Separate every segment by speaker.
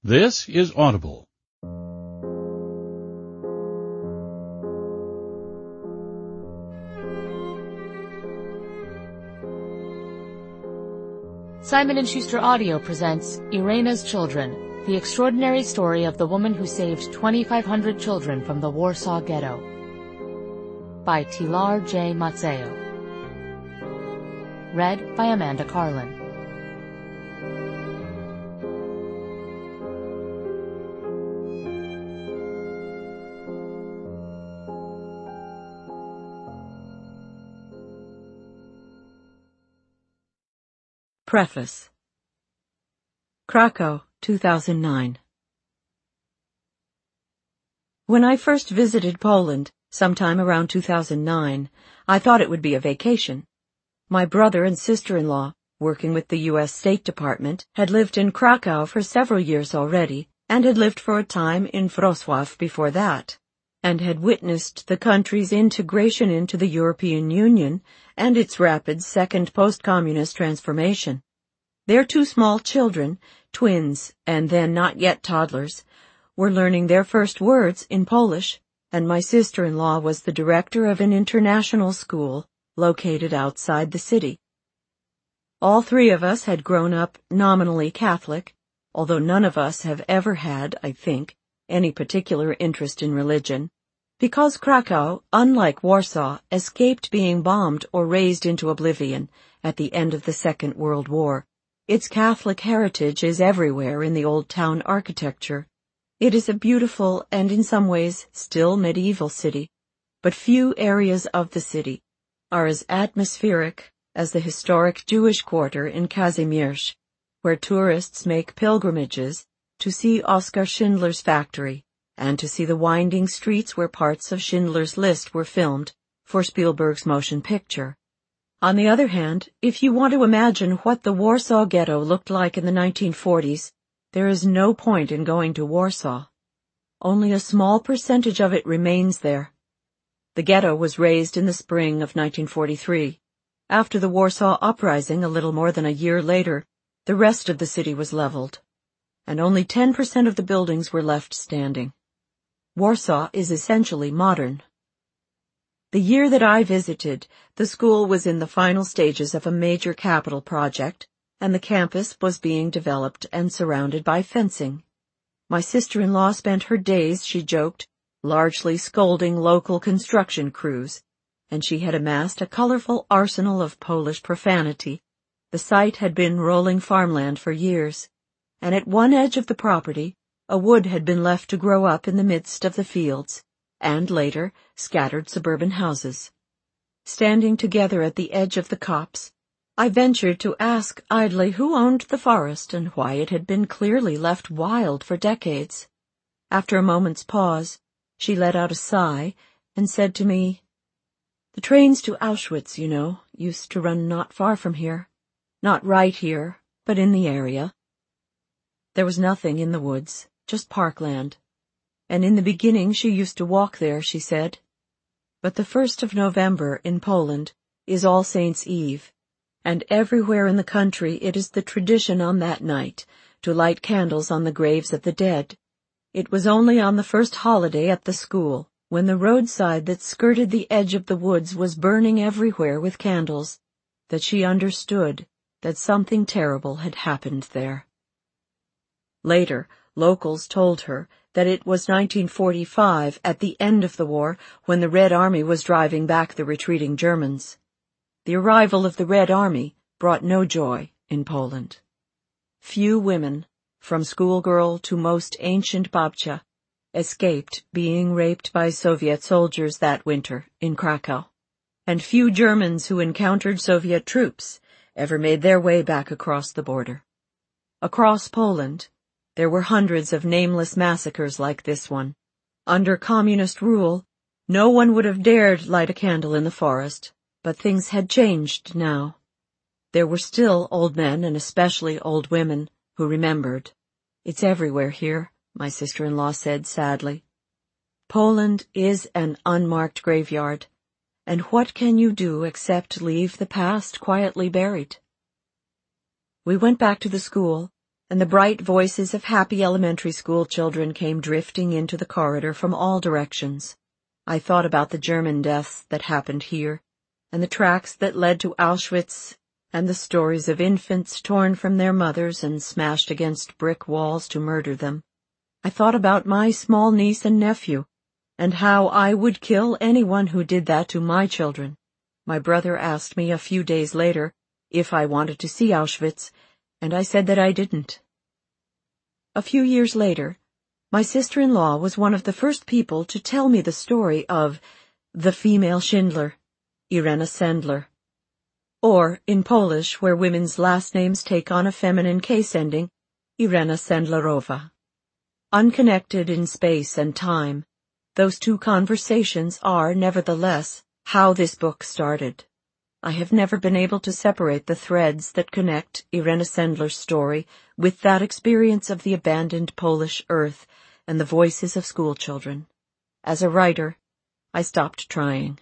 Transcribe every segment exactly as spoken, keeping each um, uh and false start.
Speaker 1: This is Audible.
Speaker 2: Simon and Schuster Audio presents Irena's Children, the extraordinary story of the woman who saved twenty-five hundred children from the Warsaw Ghetto, by Tilar J. Mazzeo. Read by Amanda Carlin.
Speaker 3: Preface. Krakow, two thousand nine. When I first visited Poland, sometime around two thousand nine, I thought it would be a vacation. My brother and sister-in-law, working with the U S State Department, had lived in Krakow for several years already, and had lived for a time in Wrocław before that, and had witnessed the country's integration into the European Union and its rapid second post-communist transformation. Their two small children, twins and then not yet toddlers, were learning their first words in Polish, and my sister-in-law was the director of an international school located outside the city. All three of us had grown up nominally Catholic, although none of us have ever had, I think, any particular interest in religion, because Krakow, unlike Warsaw, escaped being bombed or razed into oblivion at the end of the Second World War. Its Catholic heritage is everywhere in the old town architecture. It is a beautiful and in some ways still medieval city, but few areas of the city are as atmospheric as the historic Jewish quarter in Kazimierz, where tourists make pilgrimages to see Oskar Schindler's factory and to see the winding streets where parts of Schindler's List were filmed for Spielberg's motion picture. On the other hand, if you want to imagine what the Warsaw Ghetto looked like in the nineteen forties, there is no point in going to Warsaw. Only a small percentage of it remains there. The ghetto was razed in the spring of nineteen forty-three. After the Warsaw Uprising a little more than a year later, the rest of the city was leveled, and only ten percent of the buildings were left standing. Warsaw is essentially modern. The year that I visited, the school was in the final stages of a major capital project, and the campus was being developed and surrounded by fencing. My sister-in-law spent her days, she joked, largely scolding local construction crews, and she had amassed a colorful arsenal of Polish profanity. The site had been rolling farmland for years, and at one edge of the property, a wood had been left to grow up in the midst of the fields, and later, scattered suburban houses. Standing together at the edge of the copse, I ventured to ask idly who owned the forest and why it had been clearly left wild for decades. After a moment's pause, she let out a sigh and said to me, "The trains to Auschwitz, you know, used to run not far from here. Not right here, but in the area." There was nothing in the woods, just parkland. And in the beginning she used to walk there, she said. But the first of November in Poland is All Saints' Eve, and everywhere in the country it is the tradition on that night to light candles on the graves of the dead. It was only on the first holiday at the school, when the roadside that skirted the edge of the woods was burning everywhere with candles, that she understood that something terrible had happened there. Later, locals told her that it was nineteen forty-five, at the end of the war, when the Red Army was driving back the retreating Germans. The arrival of the Red Army brought no joy in Poland. Few women, from schoolgirl to most ancient babcia, escaped being raped by Soviet soldiers that winter in Krakow, and few Germans who encountered Soviet troops ever made their way back across the border. Across Poland, there were hundreds of nameless massacres like this one. Under communist rule, no one would have dared light a candle in the forest, but things had changed now. There were still old men and especially old women who remembered. "It's everywhere here," my sister-in-law said sadly. "Poland is an unmarked graveyard, and what can you do except leave the past quietly buried?" We went back to the school, and the bright voices of happy elementary school children came drifting into the corridor from all directions. I thought about the German deaths that happened here, and the tracks that led to Auschwitz, and the stories of infants torn from their mothers and smashed against brick walls to murder them. I thought about my small niece and nephew, and how I would kill anyone who did that to my children. My brother asked me a few days later if I wanted to see Auschwitz, and I said that I didn't. A few years later, my sister-in-law was one of the first people to tell me the story of the female Schindler, Irena Sendler. Or, in Polish, where women's last names take on a feminine case ending, Irena Sendlerowa. Unconnected in space and time, those two conversations are, nevertheless, how this book started. I have never been able to separate the threads that connect Irena Sendler's story with that experience of the abandoned Polish earth and the voices of schoolchildren. As a writer, I stopped trying.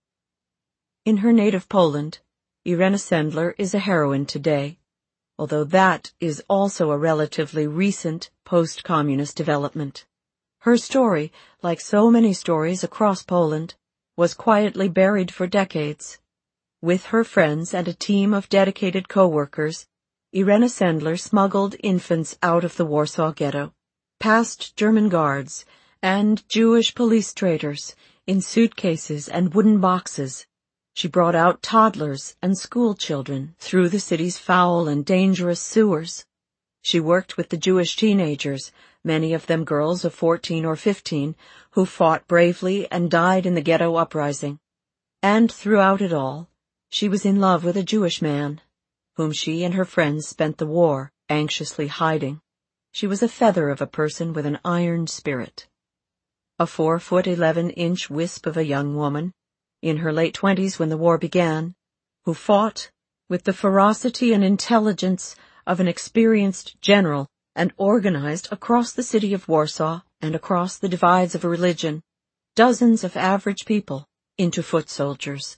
Speaker 3: In her native Poland, Irena Sendler is a heroine today, although that is also a relatively recent post-communist development. Her story, like so many stories across Poland, was quietly buried for decades. With her friends and a team of dedicated co-workers, Irena Sendler smuggled infants out of the Warsaw Ghetto, past German guards and Jewish police traders in suitcases and wooden boxes. She brought out toddlers and school children through the city's foul and dangerous sewers. She worked with the Jewish teenagers, many of them girls of fourteen or fifteen, who fought bravely and died in the ghetto uprising. And throughout it all, she was in love with a Jewish man, whom she and her friends spent the war anxiously hiding. She was a feather of a person with an iron spirit. A four-foot eleven-inch wisp of a young woman, in her late twenties when the war began, who fought with the ferocity and intelligence of an experienced general and organized across the city of Warsaw and across the divides of religion, dozens of average people into foot soldiers.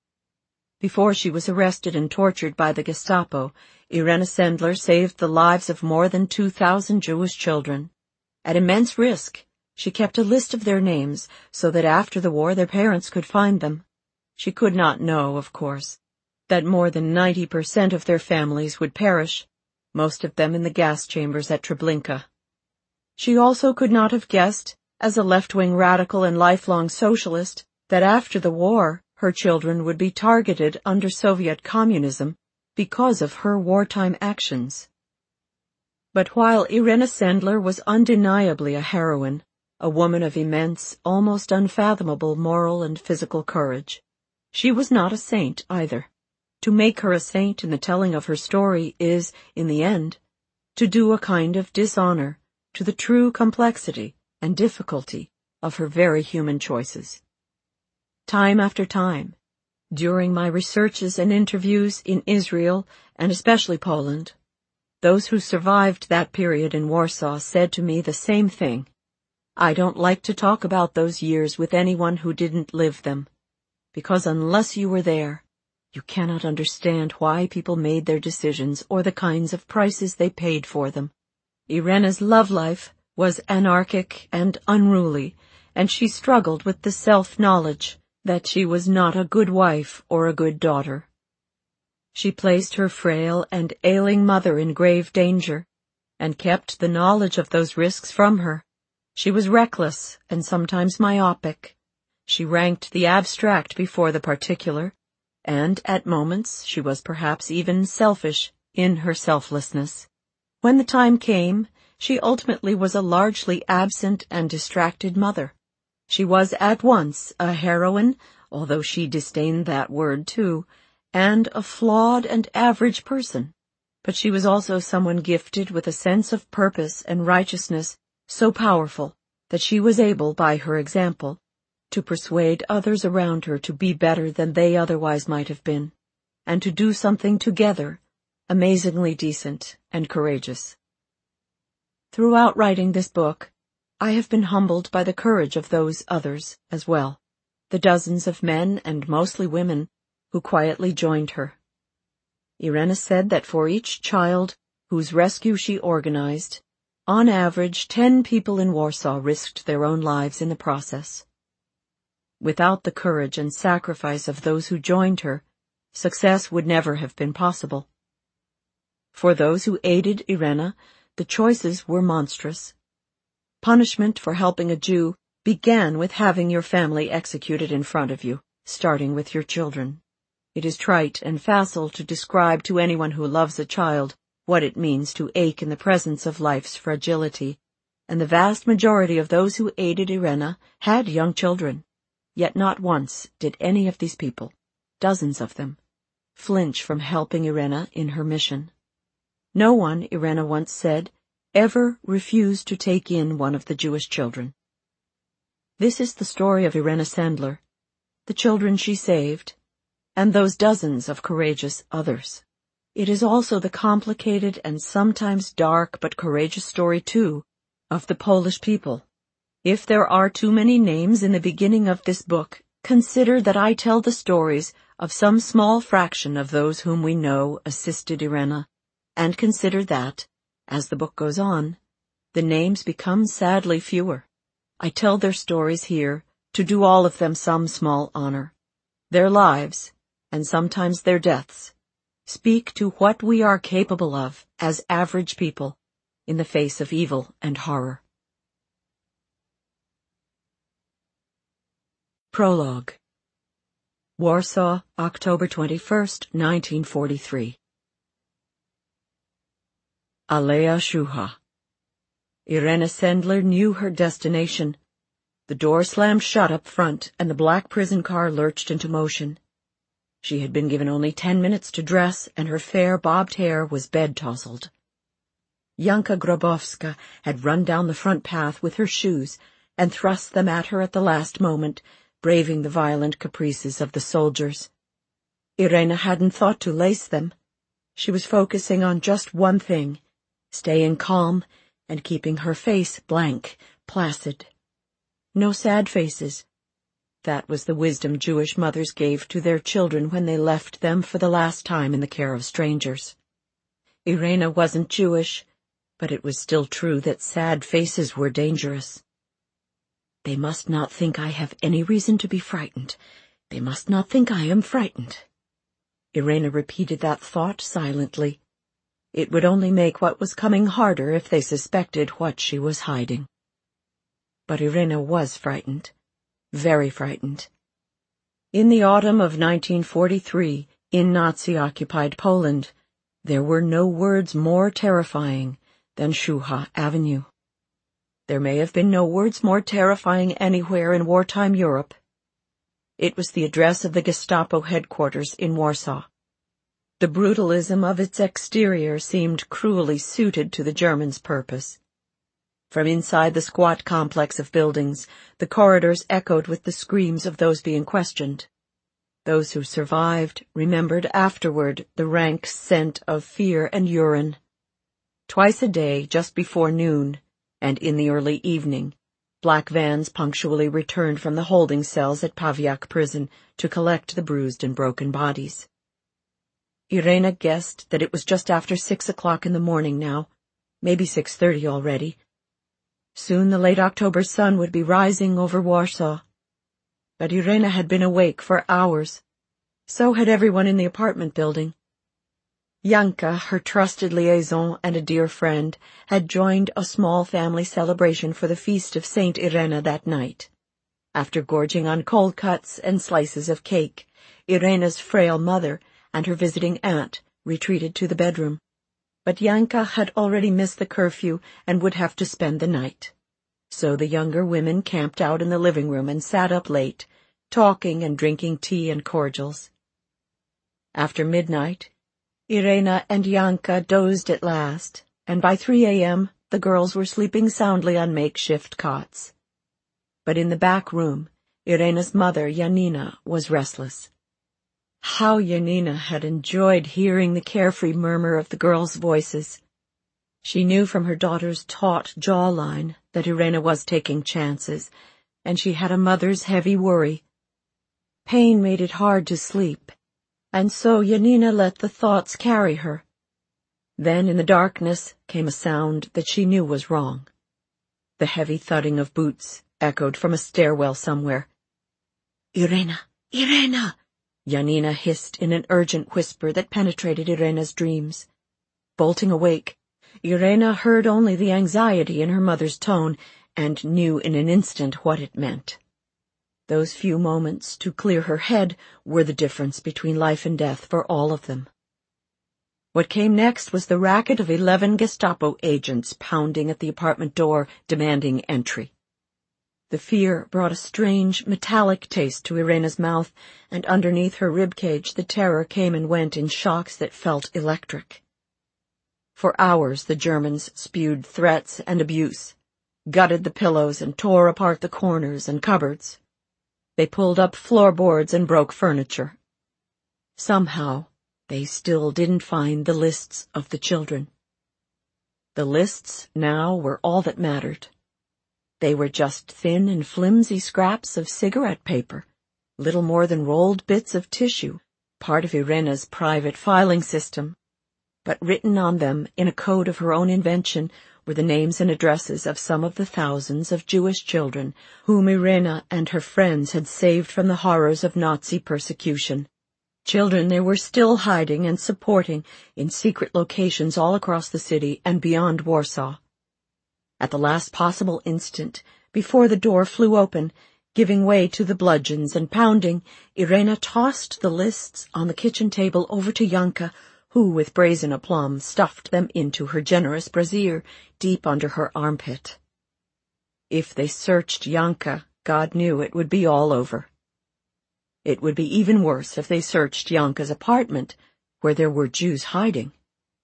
Speaker 3: Before she was arrested and tortured by the Gestapo, Irena Sendler saved the lives of more than two thousand Jewish children. At immense risk, she kept a list of their names so that after the war their parents could find them. She could not know, of course, that more than ninety percent of their families would perish, most of them in the gas chambers at Treblinka. She also could not have guessed, as a left-wing radical and lifelong socialist, that after the war her children would be targeted under Soviet communism because of her wartime actions. But while Irena Sendler was undeniably a heroine, a woman of immense, almost unfathomable moral and physical courage, she was not a saint either. To make her a saint in the telling of her story is, in the end, to do a kind of dishonor to the true complexity and difficulty of her very human choices. Time after time, during my researches and interviews in Israel and especially Poland, those who survived that period in Warsaw said to me the same thing. I don't like to talk about those years with anyone who didn't live them, because unless you were there, you cannot understand why people made their decisions or the kinds of prices they paid for them. Irena's love life was anarchic and unruly, and she struggled with the self-knowledge that she was not a good wife or a good daughter. She placed her frail and ailing mother in grave danger, and kept the knowledge of those risks from her. She was reckless and sometimes myopic. She ranked the abstract before the particular, and at moments she was perhaps even selfish in her selflessness. When the time came, she ultimately was a largely absent and distracted mother. She was at once a heroine, although she disdained that word too, and a flawed and average person. But she was also someone gifted with a sense of purpose and righteousness so powerful that she was able, by her example, to persuade others around her to be better than they otherwise might have been, and to do something together amazingly decent and courageous. Throughout writing this book, I have been humbled by the courage of those others as well, the dozens of men and mostly women who quietly joined her. Irena said that for each child whose rescue she organized, on average ten people in Warsaw risked their own lives in the process. Without the courage and sacrifice of those who joined her, success would never have been possible. For those who aided Irena, the choices were monstrous. Punishment for helping a Jew began with having your family executed in front of you, starting with your children. It is trite and facile to describe to anyone who loves a child what it means to ache in the presence of life's fragility, and the vast majority of those who aided Irena had young children. Yet not once did any of these people, dozens of them, flinch from helping Irena in her mission. No one, Irena once said, ever refused to take in one of the Jewish children. This is the story of Irena Sandler, the children she saved, and those dozens of courageous others. It is also the complicated and sometimes dark but courageous story, too, of the Polish people. If there are too many names in the beginning of this book, consider that I tell the stories of some small fraction of those whom we know assisted Irena, and consider that, as the book goes on, the names become sadly fewer. I tell their stories here to do all of them some small honor. Their lives, and sometimes their deaths, speak to what we are capable of as average people in the face of evil and horror. Prologue. Warsaw, October twenty-first, nineteen forty-three. Alea Shuha. Irena Sandler knew her destination. The door slammed shut up front, and the black prison car lurched into motion. She had been given only ten minutes to dress, and her fair bobbed hair was bed-tousled. Yanka Grabowska had run down the front path with her shoes and thrust them at her at the last moment, braving the violent caprices of the soldiers. Irena hadn't thought to lace them. She was focusing on just one thing, staying calm and keeping her face blank, placid. No sad faces. That was the wisdom Jewish mothers gave to their children when they left them for the last time in the care of strangers. Irena wasn't Jewish, but it was still true that sad faces were dangerous. They must not think I have any reason to be frightened. They must not think I am frightened. Irena repeated that thought silently. It would only make what was coming harder if they suspected what she was hiding. But Irena was frightened, very frightened. In the autumn of nineteen forty-three, in Nazi-occupied Poland, there were no words more terrifying than Shuha Avenue. There may have been no words more terrifying anywhere in wartime Europe. It was the address of the Gestapo headquarters in Warsaw. The brutalism of its exterior seemed cruelly suited to the Germans' purpose. From inside the squat complex of buildings, the corridors echoed with the screams of those being questioned. Those who survived remembered afterward the rank scent of fear and urine. Twice a day, just before noon, and in the early evening, black vans punctually returned from the holding cells at Pawiak prison to collect the bruised and broken bodies. Irena guessed that it was just after six o'clock in the morning now, maybe six thirty already. Soon the late October sun would be rising over Warsaw. But Irena had been awake for hours. So had everyone in the apartment building. Yanka, her trusted liaison and a dear friend, had joined a small family celebration for the feast of Saint Irena that night. After gorging on cold cuts and slices of cake, Irena's frail mother and her visiting aunt retreated to the bedroom. But Yanka had already missed the curfew and would have to spend the night. So the younger women camped out in the living room and sat up late, talking and drinking tea and cordials. After midnight, Irena and Yanka dozed at last, and by three a.m. the girls were sleeping soundly on makeshift cots. But in the back room, Irena's mother, Janina, was restless. How Janina had enjoyed hearing the carefree murmur of the girls' voices. She knew from her daughter's taut jawline that Irena was taking chances, and she had a mother's heavy worry. Pain made it hard to sleep, and so Janina let the thoughts carry her. Then in the darkness came a sound that she knew was wrong. The heavy thudding of boots echoed from a stairwell somewhere. "Irena! Irena!" Janina hissed in an urgent whisper that penetrated Irena's dreams. Bolting awake, Irena heard only the anxiety in her mother's tone and knew in an instant what it meant. Those few moments to clear her head were the difference between life and death for all of them. What came next was the racket of eleven Gestapo agents pounding at the apartment door, demanding entry. The fear brought a strange, metallic taste to Irena's mouth, and underneath her ribcage the terror came and went in shocks that felt electric. For hours the Germans spewed threats and abuse, gutted the pillows and tore apart the corners and cupboards. They pulled up floorboards and broke furniture. Somehow, they still didn't find the lists of the children. The lists now were all that mattered. They were just thin and flimsy scraps of cigarette paper, little more than rolled bits of tissue, part of Irena's private filing system. But written on them, in a code of her own invention, were the names and addresses of some of the thousands of Jewish children whom Irena and her friends had saved from the horrors of Nazi persecution. Children they were still hiding and supporting in secret locations all across the city and beyond Warsaw. At the last possible instant, before the door flew open, giving way to the bludgeons and pounding, Irena tossed the lists on the kitchen table over to Janka, who, with brazen aplomb, stuffed them into her generous brassiere, deep under her armpit. If they searched Janka, God knew it would be all over. It would be even worse if they searched Janka's apartment, where there were Jews hiding.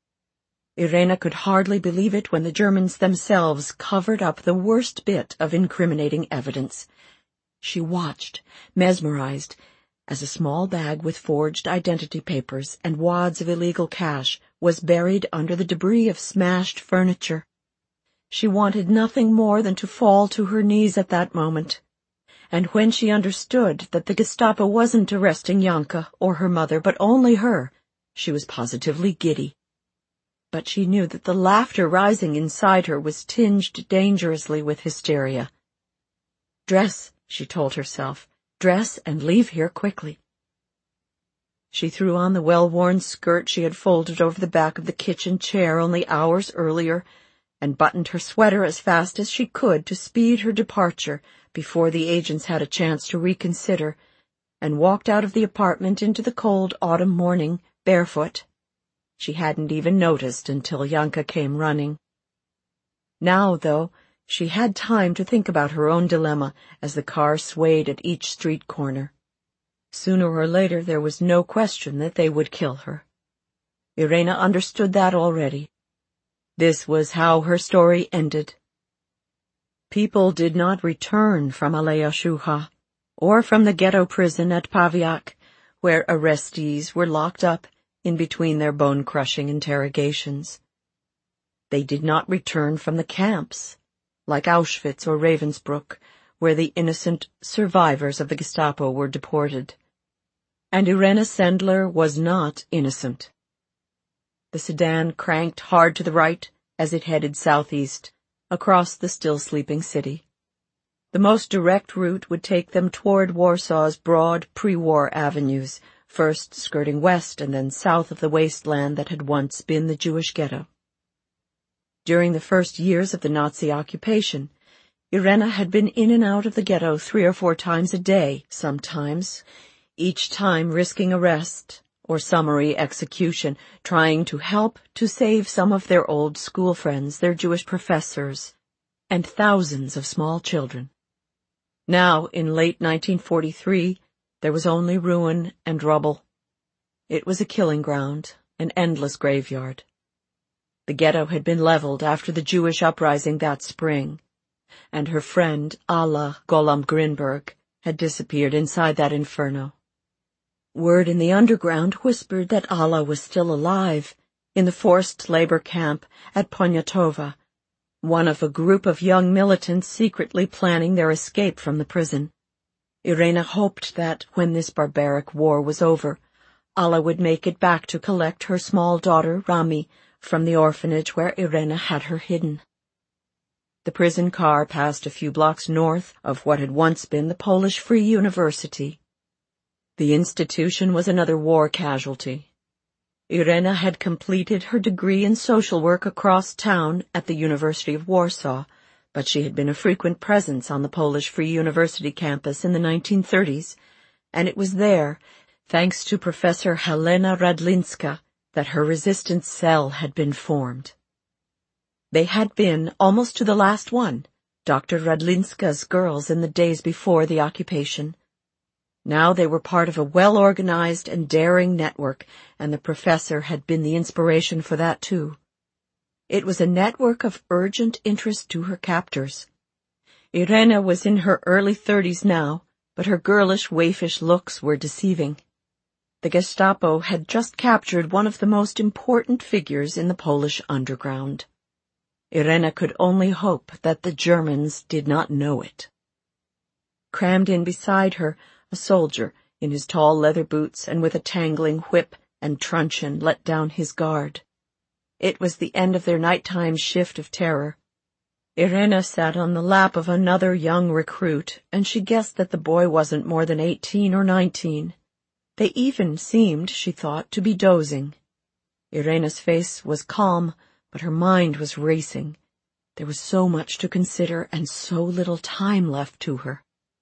Speaker 3: Irena could hardly believe it when the Germans themselves covered up the worst bit of incriminating evidence. She watched, mesmerized, as a small bag with forged identity papers and wads of illegal cash was buried under the debris of smashed furniture. She wanted nothing more than to fall to her knees at that moment. And when she understood that the Gestapo wasn't arresting Janka or her mother, but only her, she was positively giddy. But she knew that the laughter rising inside her was tinged dangerously with hysteria. "Dress," she told herself. "Dress and leave here quickly." She threw on the well-worn skirt she had folded over the back of the kitchen chair only hours earlier, and buttoned her sweater as fast as she could to speed her departure before the agents had a chance to reconsider, and walked out of the apartment into the cold autumn morning, barefoot. She hadn't even noticed until Janka came running. Now, though, she had time to think about her own dilemma as the car swayed at each street corner. Sooner or later there was no question that they would kill her. Irena understood that already. This was how her story ended. People did not return from Aleja Shuha, or from the ghetto prison at Pawiak, where arrestees were locked up in between their bone-crushing interrogations. They did not return from the camps, like Auschwitz or Ravensbrück, where the innocent survivors of the Gestapo were deported. And Irena Sendler was not innocent. The sedan cranked hard to the right as it headed southeast, across the still-sleeping city. The most direct route would take them toward Warsaw's broad pre-war avenues, first skirting west and then south of the wasteland that had once been the Jewish ghetto. During the first years of the Nazi occupation, Irena had been in and out of the ghetto three or four times a day, sometimes, each time risking arrest or summary execution, trying to help to save some of their old school friends, their Jewish professors, and thousands of small children. Now, in late nineteen forty-three, there was only ruin and rubble. It was a killing ground, an endless graveyard. The ghetto had been leveled after the Jewish uprising that spring, and her friend, Alla Golam Grinberg, had disappeared inside that inferno. Word in the underground whispered that Alla was still alive, in the forced labor camp at Poniatowa, one of a group of young militants secretly planning their escape from the prison. Irena hoped that, when this barbaric war was over, Alla would make it back to collect her small daughter, Rami, from the orphanage where Irena had her hidden. The prison car passed a few blocks north of what had once been the Polish Free University. The institution was another war casualty. Irena had completed her degree in social work across town at the University of Warsaw, but she had been a frequent presence on the Polish Free University campus in the nineteen thirties, and it was there, thanks to Professor Helena Radlinska, that her resistance cell had been formed. They had been, almost to the last one, Doctor Radlinska's girls in the days before the occupation. Now they were part of a well-organized and daring network, and the professor had been the inspiration for that too. It was a network of urgent interest to her captors. Irena was in her early thirties now, but her girlish, waifish looks were deceiving. The Gestapo had just captured one of the most important figures in the Polish underground. Irena could only hope that the Germans did not know it. Crammed in beside her, a soldier, in his tall leather boots and with a tangling whip and truncheon, let down his guard. It was the end of their nighttime shift of terror. Irena sat on the lap of another young recruit, and she guessed that the boy wasn't more than eighteen or nineteen. They even seemed, she thought, to be dozing. Irena's face was calm, but her mind was racing. There was so much to consider and so little time left to her.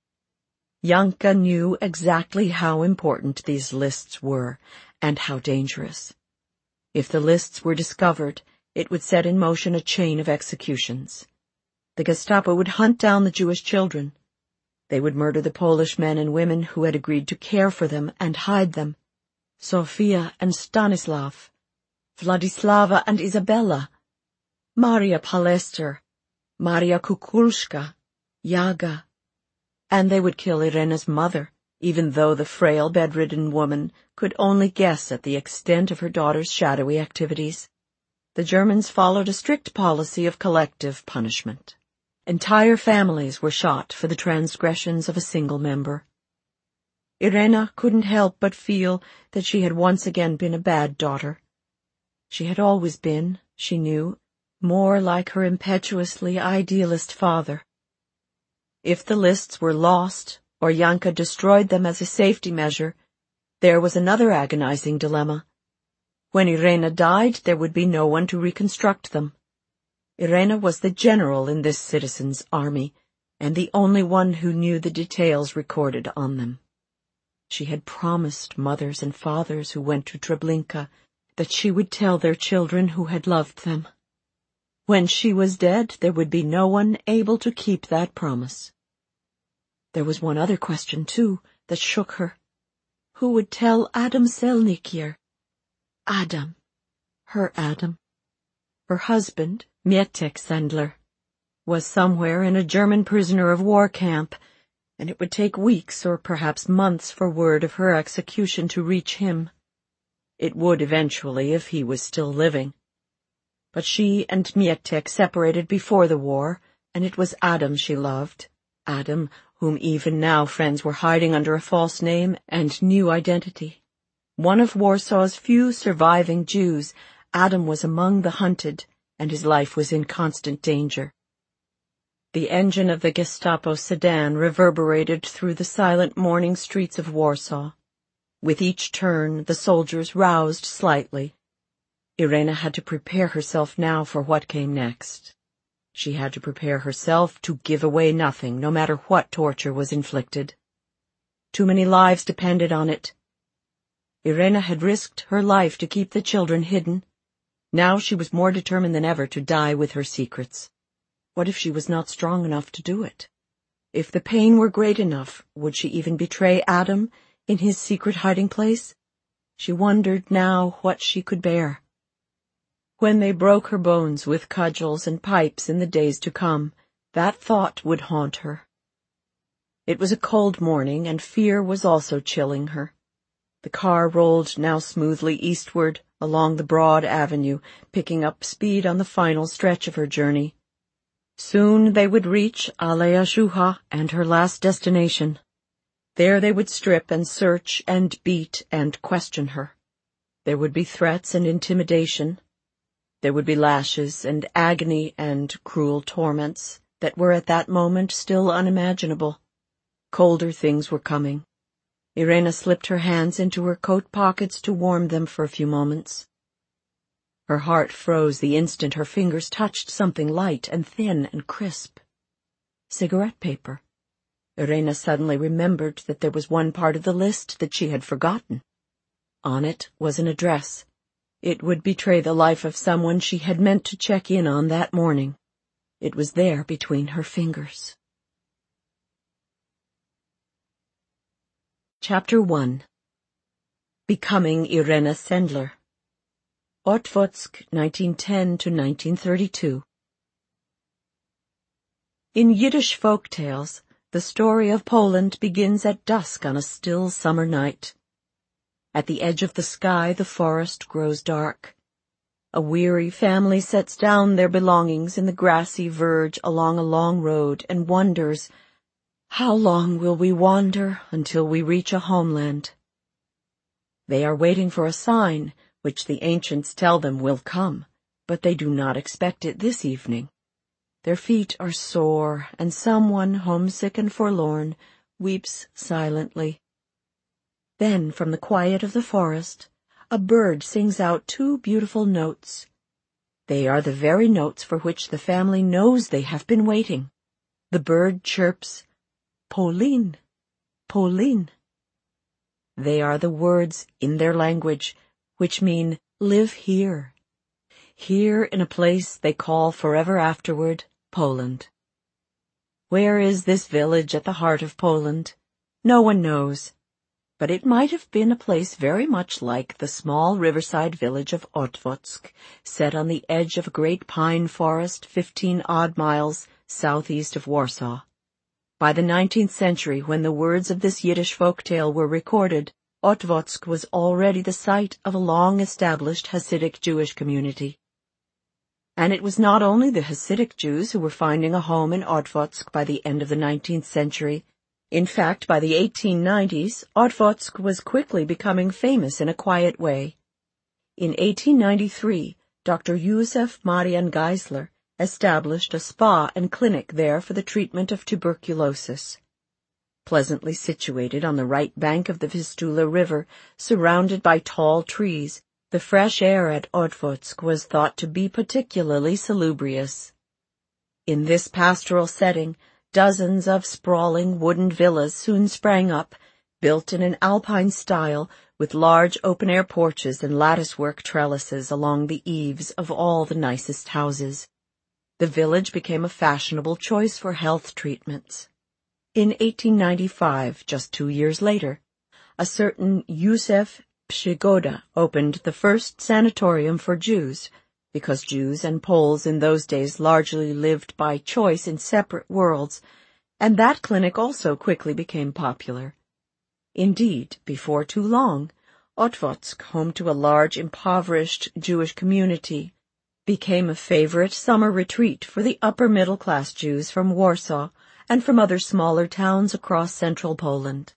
Speaker 3: Janka knew exactly how important these lists were, and how dangerous. If the lists were discovered, it would set in motion a chain of executions. The Gestapo would hunt down the Jewish children. They would murder the Polish men and women who had agreed to care for them and hide them. Sofia and Stanislav, Vladislava and Isabella, Maria Palester, Maria Kukulska, Yaga. And they would kill Irena's mother, even though the frail, bedridden woman could only guess at the extent of her daughter's shadowy activities. The Germans followed a strict policy of collective punishment. Entire families were shot for the transgressions of a single member. Irena couldn't help but feel that she had once again been a bad daughter. She had always been, she knew, more like her impetuously idealist father. If the lists were lost, or Janka destroyed them as a safety measure, there was another agonizing dilemma. When Irena died, there would be no one to reconstruct them. Irena was the general in this citizens' army, and the only one who knew the details recorded on them. She had promised mothers and fathers who went to Treblinka that she would tell their children who had loved them. When she was dead, there would be no one able to keep that promise. There was one other question, too, that shook her. Who would tell Adam Selnikier? Adam. Her Adam. Her husband, Mietek Sendler, was somewhere in a German prisoner of war camp, and it would take weeks or perhaps months for word of her execution to reach him. It would eventually if he was still living. But she and Mietek separated before the war, and it was Adam she loved, Adam, whom even now friends were hiding under a false name and new identity. One of Warsaw's few surviving Jews, Adam was among the hunted, and his life was in constant danger. The engine of the Gestapo sedan reverberated through the silent morning streets of Warsaw. With each turn, the soldiers roused slightly. Irena had to prepare herself now for what came next. She had to prepare herself to give away nothing, no matter what torture was inflicted. Too many lives depended on it. Irena had risked her life to keep the children hidden. Now she was more determined than ever to die with her secrets. What if she was not strong enough to do it? If the pain were great enough, would she even betray Adam in his secret hiding place? She wondered now what she could bear. When they broke her bones with cudgels and pipes in the days to come, that thought would haunt her. It was a cold morning, and fear was also chilling her. The car rolled now smoothly eastward along the broad avenue, picking up speed on the final stretch of her journey. Soon they would reach Alea Shuha and her last destination. There they would strip and search and beat and question her. There would be threats and intimidation. There would be lashes and agony and cruel torments that were at that moment still unimaginable. Colder things were coming. Irena slipped her hands into her coat pockets to warm them for a few moments. Her heart froze the instant her fingers touched something light and thin and crisp. Cigarette paper. Irena suddenly remembered that there was one part of the list that she had forgotten. On it was an address. It would betray the life of someone she had meant to check in on that morning. It was there between her fingers. Chapter one. Becoming Irena Sendler. Otvodsk, nineteen ten to nineteen thirty-two. In Yiddish folk tales, the story of Poland begins at dusk on a still summer night. At the edge of the sky, the forest grows dark. A weary family sets down their belongings in the grassy verge along a long road and wonders, how long will we wander until we reach a homeland? They are waiting for a sign, which the ancients tell them will come, but they do not expect it this evening. Their feet are sore, and someone, homesick and forlorn, weeps silently. Then, from the quiet of the forest, a bird sings out two beautiful notes. They are the very notes for which the family knows they have been waiting. The bird chirps, Pauline, Pauline. They are the words in their language, which mean, live here. Here in a place they call forever afterward, Poland. Where is this village at the heart of Poland? No one knows. But it might have been a place very much like the small riverside village of Otvodsk, set on the edge of a great pine forest fifteen odd miles southeast of Warsaw. By the nineteenth century, when the words of this Yiddish folk tale were recorded, Otvodsk was already the site of a long-established Hasidic Jewish community. And it was not only the Hasidic Jews who were finding a home in Otvodsk by the end of the nineteenth century. In fact, by the eighteen nineties, Otvodsk was quickly becoming famous in a quiet way. In eighteen ninety-three, Doctor Yosef Marian Geisler established a spa and clinic there for the treatment of tuberculosis. Pleasantly situated on the right bank of the Vistula River, surrounded by tall trees, the fresh air at Otvodsk was thought to be particularly salubrious. In this pastoral setting, dozens of sprawling wooden villas soon sprang up, built in an alpine style, with large open-air porches and latticework trellises along the eaves of all the nicest houses. The village became a fashionable choice for health treatments. In eighteen ninety-five, just two years later, a certain Yusef Pshigoda opened the first sanatorium for Jews, because Jews and Poles in those days largely lived by choice in separate worlds, and that clinic also quickly became popular. Indeed, before too long, Otvodsk, home to a large impoverished Jewish community, became a favorite summer retreat for the upper-middle-class Jews from Warsaw and from other smaller towns across central Poland.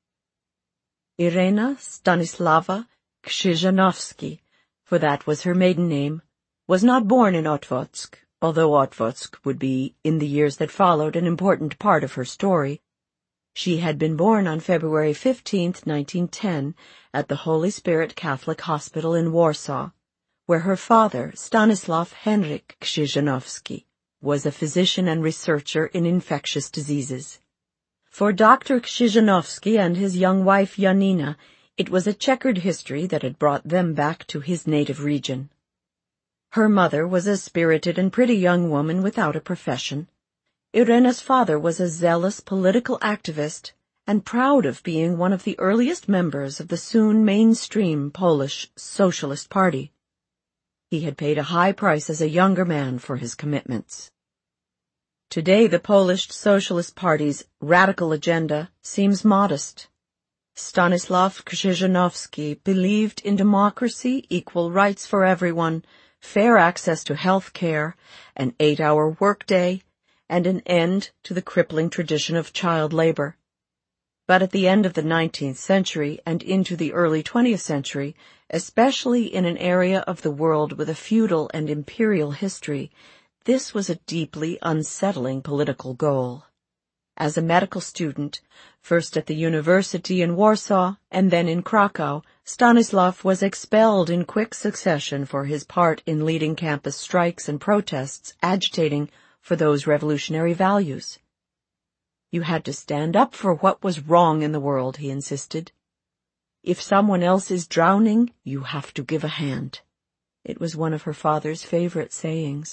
Speaker 3: Irena Stanislava Krzyżanowski, for that was her maiden name, was not born in Otvodsk, although Otvodsk would be, in the years that followed, an important part of her story. She had been born on February fifteenth, nineteen ten, at the Holy Spirit Catholic Hospital in Warsaw, where her father, Stanislav Henryk Krzyżanowski, was a physician and researcher in infectious diseases. For Doctor Krzyżanowski and his young wife Janina, it was a checkered history that had brought them back to his native region. Her mother was a spirited and pretty young woman without a profession. Irena's father was a zealous political activist and proud of being one of the earliest members of the soon mainstream Polish Socialist Party. He had paid a high price as a younger man for his commitments. Today, the Polish Socialist Party's radical agenda seems modest. Stanislav Krzyżanowski believed in democracy, equal rights for everyone, fair access to health care, an eight-hour workday, and an end to the crippling tradition of child labor. But at the end of the nineteenth century and into the early twentieth century, especially in an area of the world with a feudal and imperial history, this was a deeply unsettling political goal. As a medical student, first at the university in Warsaw and then in Krakow, Stanislav was expelled in quick succession for his part in leading campus strikes and protests agitating for those revolutionary values. You had to stand up for what was wrong in the world, he insisted. If someone else is drowning, you have to give a hand. It was one of her father's favorite sayings.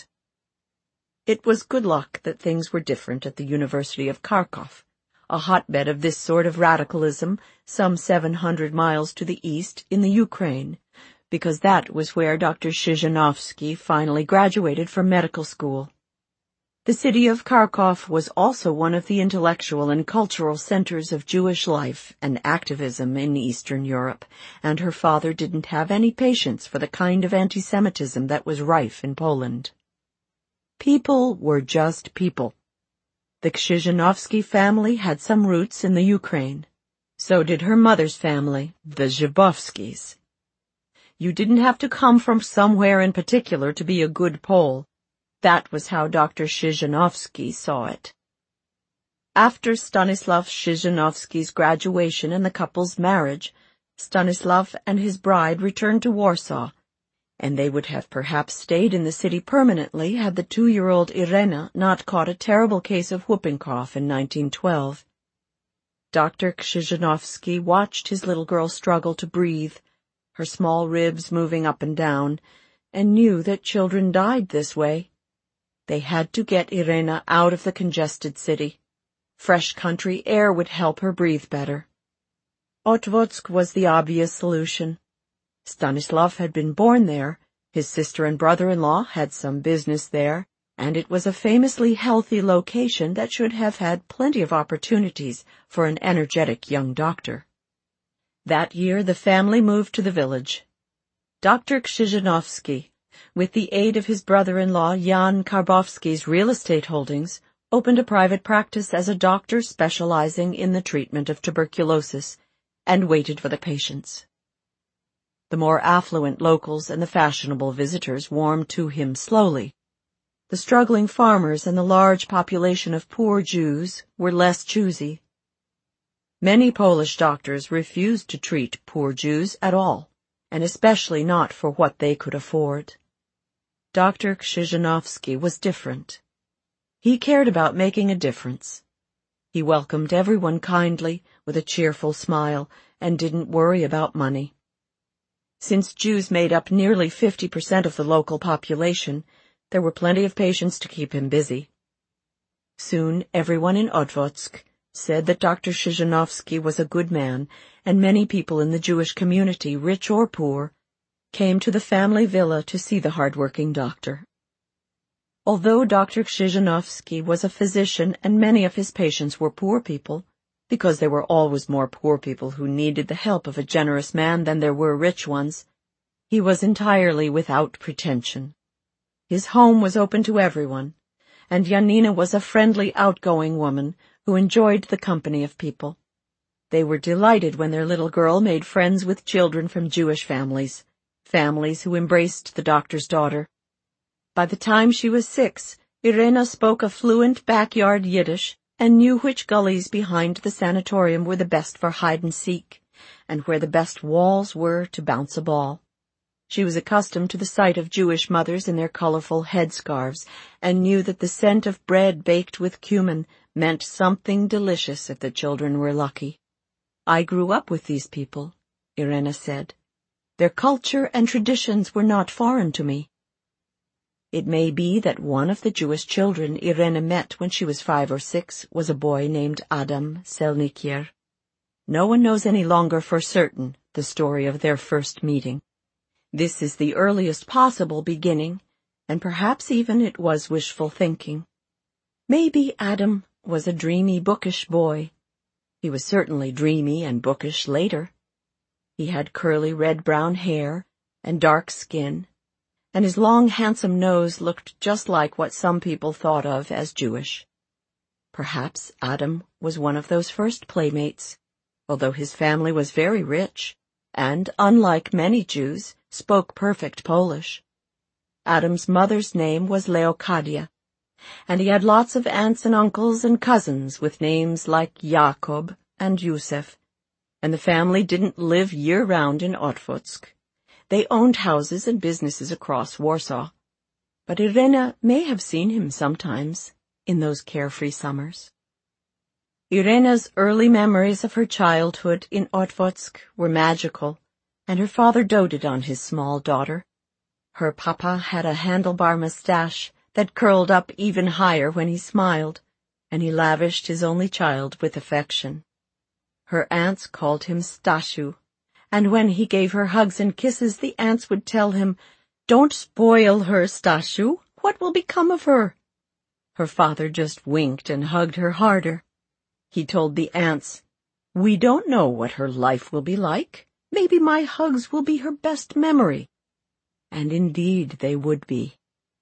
Speaker 3: It was good luck that things were different at the University of Kharkov, a hotbed of this sort of radicalism some seven hundred miles to the east in the Ukraine, because that was where Doctor Krzyżanowski finally graduated from medical school. The city of Kharkov was also one of the intellectual and cultural centers of Jewish life and activism in Eastern Europe, and her father didn't have any patience for the kind of anti-Semitism that was rife in Poland. People were just people. The Krzyżanowski family had some roots in the Ukraine. So did her mother's family, the Zhibovskis. You didn't have to come from somewhere in particular to be a good Pole. That was how Doctor Krzyżanowski saw it. After Stanislav Krzyżanowski's graduation and the couple's marriage, Stanislav and his bride returned to Warsaw, and they would have perhaps stayed in the city permanently had the two-year-old Irena not caught a terrible case of whooping cough in nineteen twelve. Doctor Krzyżanowski watched his little girl struggle to breathe, her small ribs moving up and down, and knew that children died this way. They had to get Irena out of the congested city. Fresh country air would help her breathe better. Otwock was the obvious solution. Stanislav had been born there, his sister and brother-in-law had some business there, and it was a famously healthy location that should have had plenty of opportunities for an energetic young doctor. That year the family moved to the village. Doctor Krzyżanowski, with the aid of his brother-in-law Jan Karbowski's real estate holdings, opened a private practice as a doctor specializing in the treatment of tuberculosis, and waited for the patients. The more affluent locals and the fashionable visitors warmed to him slowly. The struggling farmers and the large population of poor Jews were less choosy. Many Polish doctors refused to treat poor Jews at all, and especially not for what they could afford. Doctor Krzyżanowski was different. He cared about making a difference. He welcomed everyone kindly, with a cheerful smile, and didn't worry about money. Since Jews made up nearly fifty percent of the local population, there were plenty of patients to keep him busy. Soon everyone in Otwock said that Doctor Krzyżanowski was a good man, and many people in the Jewish community, rich or poor, came to the family villa to see the hard-working doctor. Although Doctor Krzyżanowski was a physician and many of his patients were poor people, because there were always more poor people who needed the help of a generous man than there were rich ones, he was entirely without pretension. His home was open to everyone, and Janina was a friendly, outgoing woman who enjoyed the company of people. They were delighted when their little girl made friends with children from Jewish families, families who embraced the doctor's daughter. By the time she was six, Irena spoke a fluent backyard Yiddish and knew which gullies behind the sanatorium were the best for hide-and-seek, and where the best walls were to bounce a ball. She was accustomed to the sight of Jewish mothers in their colorful headscarves, and knew that the scent of bread baked with cumin meant something delicious if the children were lucky. "I grew up with these people," Irena said. "Their culture and traditions were not foreign to me." It may be that one of the Jewish children Irena met when she was five or six was a boy named Adam Selnikier. No one knows any longer for certain the story of their first meeting. This is the earliest possible beginning, and perhaps even it was wishful thinking. Maybe Adam was a dreamy, bookish boy. He was certainly dreamy and bookish later. He had curly red-brown hair and dark skin, and his long, handsome nose looked just like what some people thought of as Jewish. Perhaps Adam was one of those first playmates although his family was very rich, and, unlike many Jews, spoke perfect Polish. Adam's mother's name was Leocadia, and he had lots of aunts and uncles and cousins with names like Jacob and Yusef, and the family didn't live year-round in Otwock. They owned houses and businesses across Warsaw, but Irena may have seen him sometimes in those carefree summers. Irena's early memories of her childhood in Otwock were magical, and her father doted on his small daughter. Her papa had a handlebar mustache that curled up even higher when he smiled, and he lavished his only child with affection. Her aunts called him Stasiu, and when he gave her hugs and kisses, the aunts would tell him, "Don't spoil her, Stasiu. What will become of her?" Her father just winked and hugged her harder. He told the aunts, "We don't know what her life will be like. Maybe my hugs will be her best memory." And indeed they would be.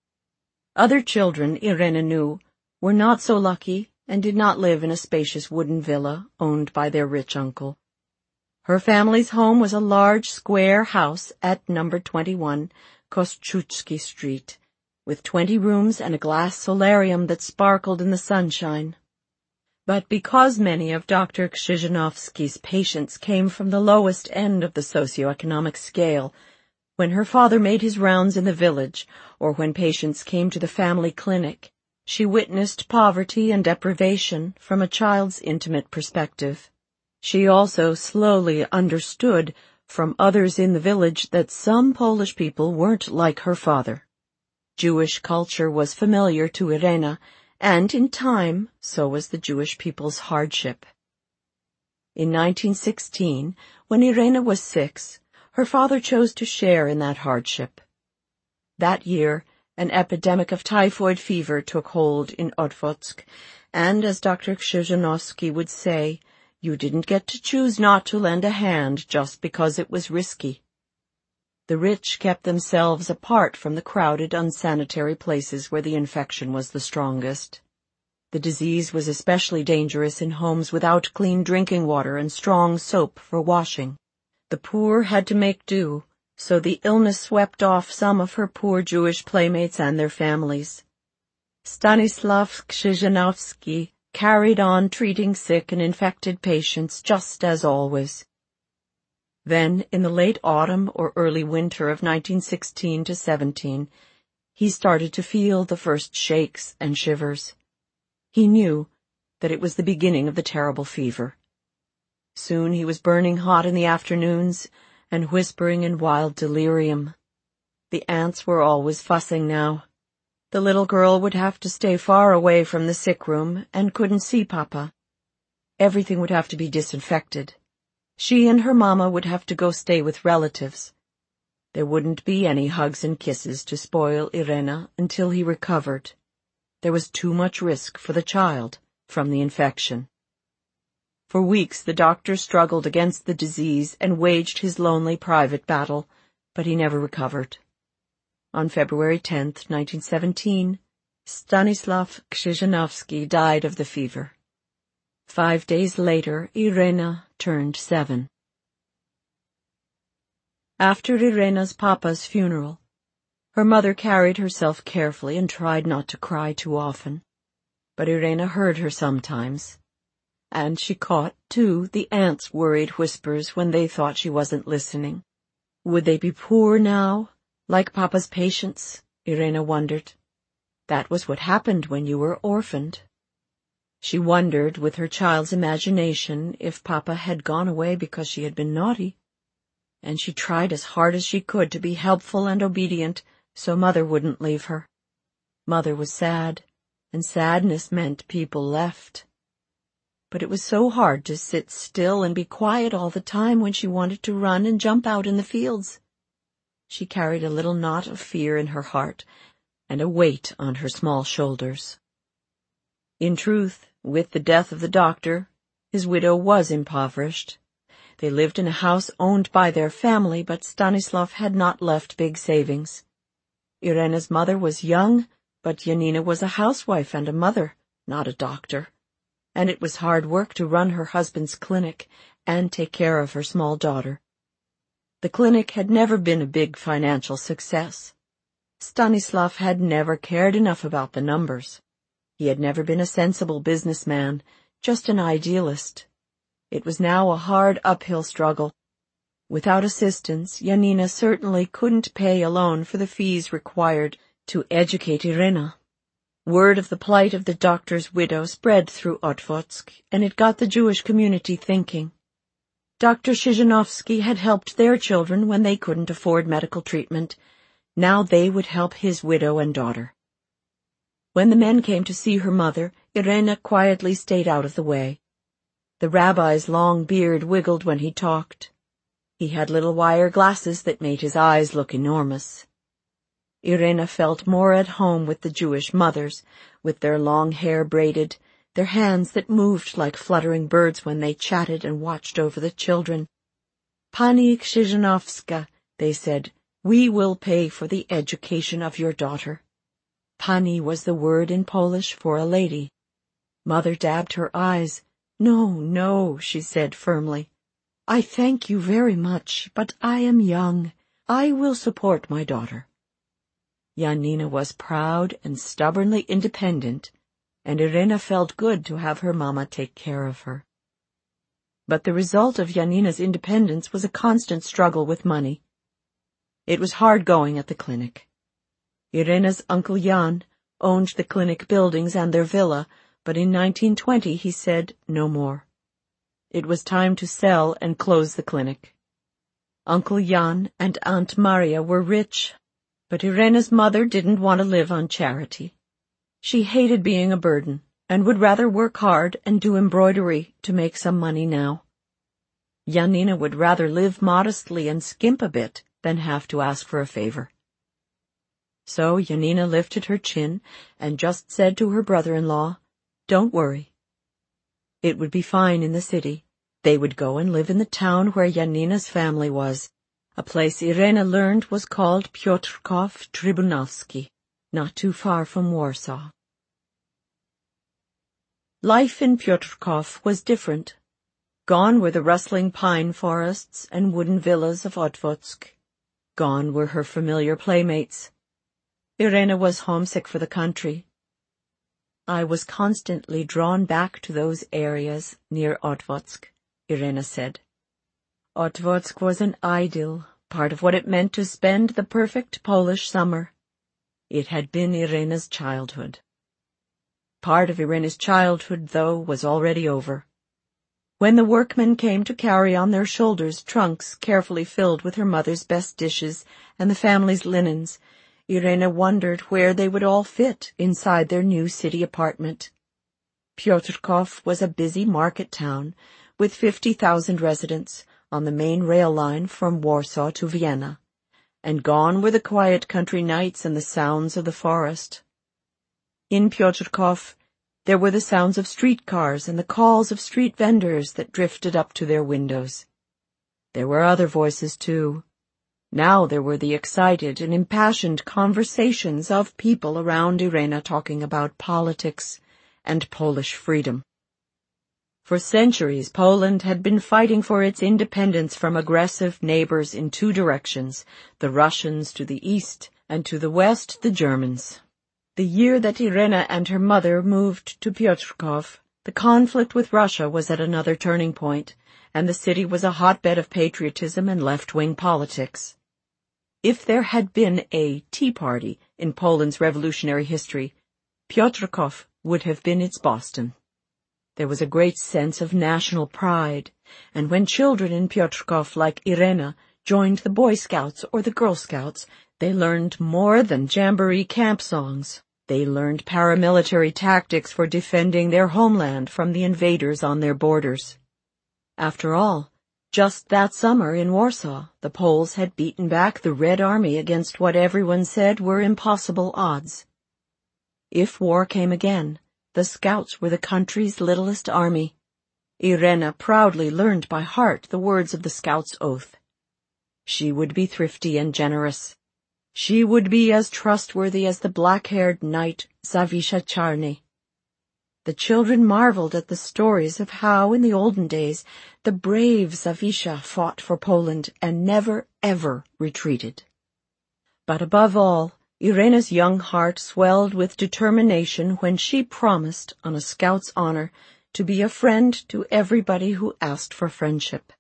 Speaker 3: Other children, Irena knew, were not so lucky and did not live in a spacious wooden villa owned by their rich uncle. Her family's home was a large square house at number twenty-one, Kosciuszki Street, with twenty rooms and a glass solarium that sparkled in the sunshine. But because many of Doctor Krzyżanowski's patients came from the lowest end of the socioeconomic scale, when her father made his rounds in the village, or when patients came to the family clinic, she witnessed poverty and deprivation from a child's intimate perspective. She also slowly understood from others in the village that some Polish people weren't like her father. Jewish culture was familiar to Irena, and in time, so was the Jewish people's hardship. In nineteen sixteen, when Irena was six, her father chose to share in that hardship. That year, an epidemic of typhoid fever took hold in Otwock, and as Doctor Krzyżanowski would say, you didn't get to choose not to lend a hand just because it was risky. The rich kept themselves apart from the crowded, unsanitary places where the infection was the strongest. The disease was especially dangerous in homes without clean drinking water and strong soap for washing. The poor had to make do, so the illness swept off some of her poor Jewish playmates and their families. Stanisław Krzyżanowski carried on treating sick and infected patients just as always. Then, in the late autumn or early winter of nineteen sixteen to seventeen, he started to feel the first shakes and shivers. He knew that it was the beginning of the terrible fever. Soon he was burning hot in the afternoons and whispering in wild delirium. The aunts were always fussing now. The little girl would have to stay far away from the sick room and couldn't see Papa. Everything would have to be disinfected. She and her mama would have to go stay with relatives. There wouldn't be any hugs and kisses to spoil Irena until he recovered. There was too much risk for the child from the infection. For weeks the doctor struggled against the disease and waged his lonely private battle, but he never recovered. On February tenth, nineteen seventeen, Stanisław Krzyżanowski died of the fever. Five days later, Irena turned seven. After Irena's papa's funeral, her mother carried herself carefully and tried not to cry too often. But Irena heard her sometimes, and she caught, too, the aunts' worried whispers when they thought she wasn't listening. Would they be poor now, like Papa's patients? Irena wondered. That was what happened when you were orphaned. She wondered with her child's imagination if Papa had gone away because she had been naughty, and she tried as hard as she could to be helpful and obedient so Mother wouldn't leave her. Mother was sad, and sadness meant people left. But it was so hard to sit still and be quiet all the time when she wanted to run and jump out in the fields. She carried a little knot of fear in her heart and a weight on her small shoulders. In truth, with the death of the doctor, his widow was impoverished. They lived in a house owned by their family, but Stanisław had not left big savings. Irena's mother was young, but Janina was a housewife and a mother, not a doctor. and it was hard work to run her husband's clinic and take care of her small daughter. The clinic had never been a big financial success. Stanislav had never cared enough about the numbers. He had never been a sensible businessman, just an idealist. It was now a hard uphill struggle. Without assistance, Janina certainly couldn't pay alone for the fees required to educate Irena. Word of the plight of the doctor's widow spread through Otvodsk, and it got the Jewish community thinking. Doctor Shijanovsky had helped their children when they couldn't afford medical treatment. Now they would help his widow and daughter. When the men came to see her mother, Irena quietly stayed out of the way. The rabbi's long beard wiggled when he talked. He had little wire glasses that made his eyes look enormous. Irena felt more at home with the Jewish mothers, with their long hair braided, their hands that moved like fluttering birds when they chatted and watched over the children. "Pani Krzyżanowska," they said, "we will pay for the education of your daughter." Pani was the word in Polish for a lady. Mother dabbed her eyes. "No, no," she said firmly. "I thank you very much, but I am young. I will support my daughter." Janina was proud and stubbornly independent, and Irena felt good to have her mama take care of her. But the result of Janina's independence was a constant struggle with money. It was hard going at the clinic. Irena's uncle Jan owned the clinic buildings and their villa, but in nineteen twenty he said no more. It was time to sell and close the clinic. Uncle Jan and Aunt Maria were rich, but Irena's mother didn't want to live on charity. She hated being a burden and would rather work hard and do embroidery to make some money now. Janina would rather live modestly and skimp a bit than have to ask for a favor. So Janina lifted her chin and just said to her brother-in-law, "Don't worry." It would be fine in the city. They would go and live in the town where Janina's family was. A place Irena learned was called Piotrków Trybunalski, not too far from Warsaw. Life in Piotrków was different. Gone were the rustling pine forests and wooden villas of Otvodsk. Gone were her familiar playmates. Irena was homesick for the country. "I was constantly drawn back to those areas near Otvodsk," Irena said. Otvodsk was an idyll, part of what it meant to spend the perfect Polish summer. It had been Irena's childhood. Part of Irena's childhood, though, was already over. When the workmen came to carry on their shoulders trunks carefully filled with her mother's best dishes and the family's linens, Irena wondered where they would all fit inside their new city apartment. Piotrków was a busy market town with fifty thousand residents on the main rail line from Warsaw to Vienna, and gone were the quiet country nights and the sounds of the forest. In Piotrków there were the sounds of streetcars and the calls of street vendors that drifted up to their windows. There were other voices, too. Now there were the excited and impassioned conversations of people around Irena talking about politics and Polish freedom. For centuries, Poland had been fighting for its independence from aggressive neighbors in two directions, the Russians to the east, and to the west, the Germans. The year that Irena and her mother moved to Piotrków, the conflict with Russia was at another turning point, and the city was a hotbed of patriotism and left-wing politics. If there had been a Tea Party in Poland's revolutionary history, Piotrków would have been its Boston. There was a great sense of national pride, and when children in Piotrków like Irena joined the Boy Scouts or the Girl Scouts, they learned more than jamboree camp songs. They learned paramilitary tactics for defending their homeland from the invaders on their borders. After all, just that summer in Warsaw, the Poles had beaten back the Red Army against what everyone said were impossible odds. If war came again, the Scouts were the country's littlest army. Irena proudly learned by heart the words of the Scouts' oath. She would be thrifty and generous. She would be as trustworthy as the black-haired knight Zawisza Czarny. The children marveled at the stories of how, in the olden days, the brave Zawisza fought for Poland and never, ever retreated. But above all, Irena's young heart swelled with determination when she promised, on a scout's honor, to be a friend to everybody who asked for friendship.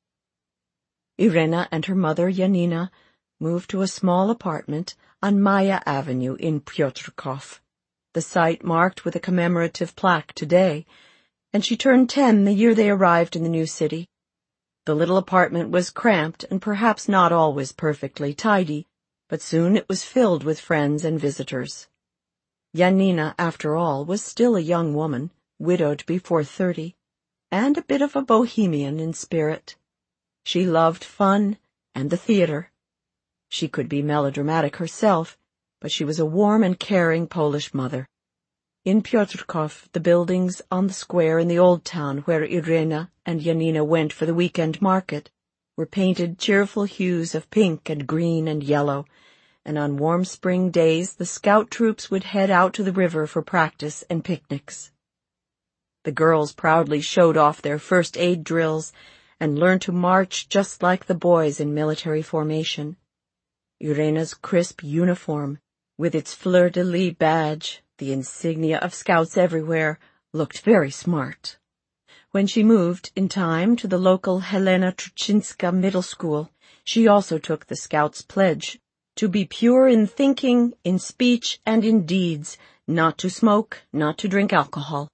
Speaker 3: Irena and her mother, Janina, moved to a small apartment on Maya Avenue in Piotrków, the site marked with a commemorative plaque today, and she turned ten the year they arrived in the new city. The little apartment was cramped and perhaps not always perfectly tidy, but soon it was filled with friends and visitors. Janina, after all, was still a young woman, widowed before thirty, and a bit of a bohemian in spirit. She loved fun and the theater. She could be melodramatic herself, but she was a warm and caring Polish mother. In Piotrków, the buildings on the square in the old town where Irena and Janina went for the weekend market were painted cheerful hues of pink and green and yellow, and on warm spring days the scout troops would head out to the river for practice and picnics. The girls proudly showed off their first aid drills and learned to march just like the boys in military formation. Irena's crisp uniform, with its fleur-de-lis badge, the insignia of scouts everywhere, looked very smart. When she moved, in time, to the local Helena Truczynska Middle School, she also took the scouts' pledge to be pure in thinking, in speech, and in deeds, not to smoke, not to drink alcohol.